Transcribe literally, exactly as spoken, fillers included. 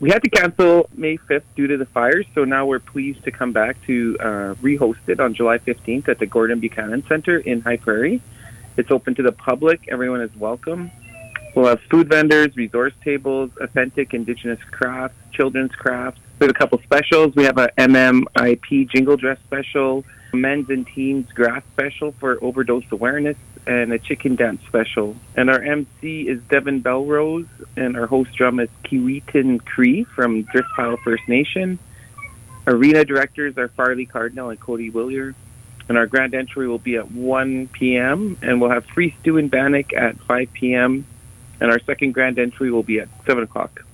We had to cancel May fifth due to the fires, so now we're pleased to come back to uh, rehost it on July fifteenth at the Gordon Buchanan Center in High Prairie. It's open to the public. Everyone is welcome. We'll have food vendors, resource tables, authentic Indigenous crafts, children's crafts. We have a couple specials. We have a M M I P jingle dress special, men's and teens grass special for overdose awareness, and a chicken dance special. And our M C is Devin Belrose, and our host drum is Kiwitin Cree from Driftpile First Nation. Arena directors are Farley Cardinal and Cody Willier. And our grand entry will be at one p.m., and we'll have free stew and bannock at five p.m., and our second grand entry will be at seven o'clock.